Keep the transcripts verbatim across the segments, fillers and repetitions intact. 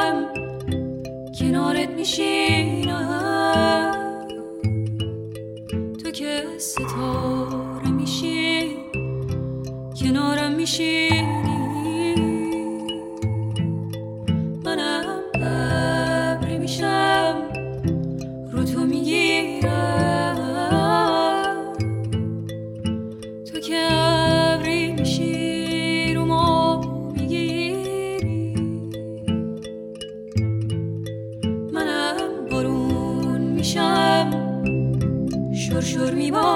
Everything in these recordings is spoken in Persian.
میشم کنارت میشینم تو که ستاره میشی کنارم میشینی منم ابری میشم رو تو میگیرم تو که ابری میشی رو ما میگیری منم بارون میشم شور شور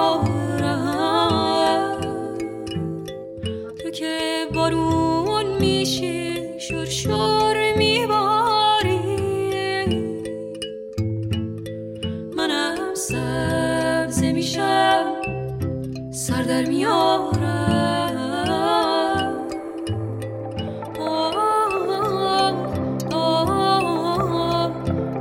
میبارم تو که بارون میشی شور شور میباری منم سبزه میشم سر در میارم آه آه آه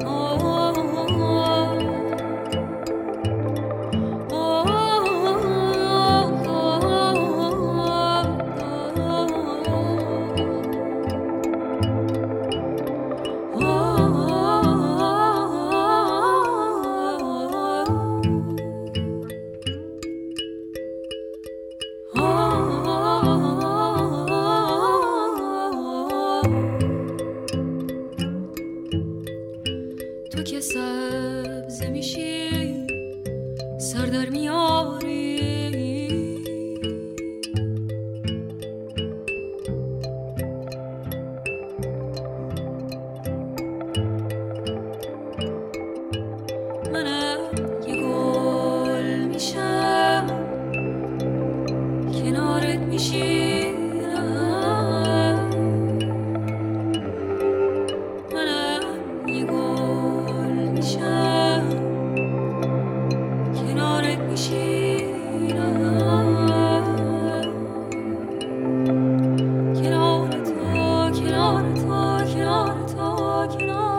تو که سبزه میشی سر در میاری منم یه گل میشم کنارت میشینم منم یه گل میشم کنارت میشینم کنار تو کنار تو کنار تو کنار